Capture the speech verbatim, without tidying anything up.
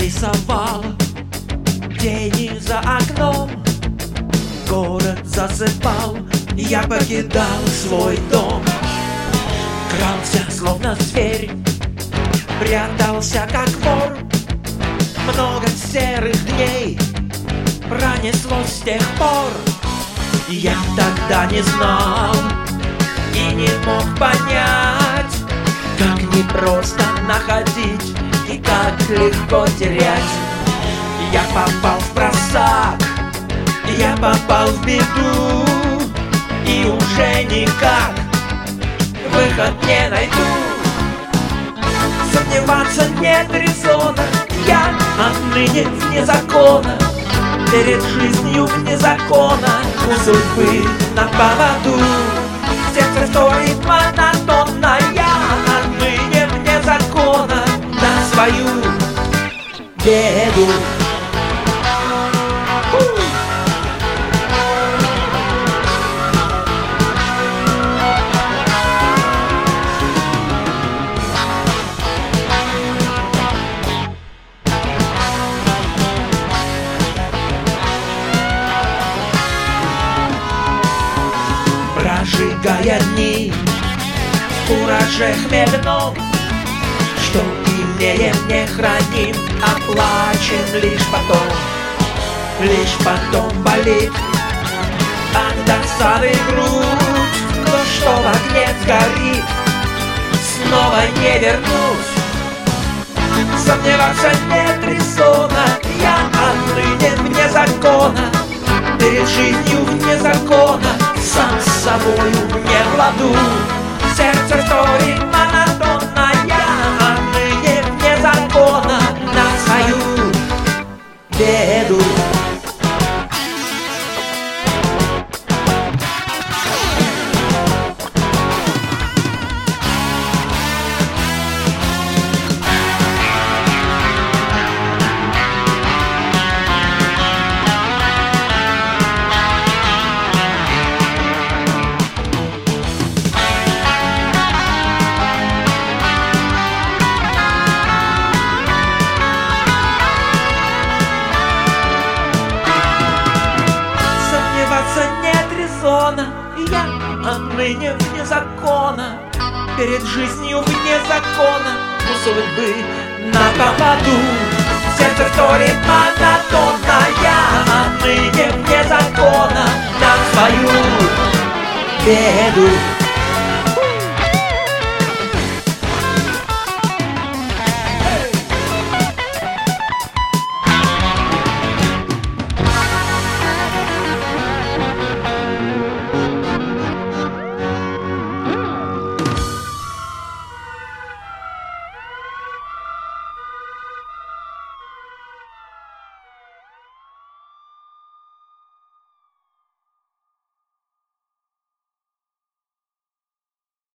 рисовал тени за окном, город засыпал, я покидал свой дом. Крался, словно зверь, прятался, как вор. Много серых дней пронеслось с тех пор. Я тогда не знал и не мог понять, как непросто находить и как легко терять. Я попал в просак, я попал в беду, и уже никак выход не найду. Сомневаться нет резона, я отныне вне закона, перед жизнью вне закона, у судьбы на поводу. Сердце стоит монотонно, я отныне вне закона, на свою беду. Прожигая дни в кураже хмельном, что имеем не храним, а плачем лишь потом. Лишь потом болит от досады грудь, то, что в огне сгорит, снова не вернуть. Сомневаться нет резона, я отныне вне закона, перед жизнью вне закона, сам с собою не в ладу. Сердце стоит монотонно, я отныне вне закона, на свою беду. Я отныне вне закона, перед жизнью вне закона, у судьбы на поводу. Сердце вторит монотонно, я отныне вне закона, на свою беду.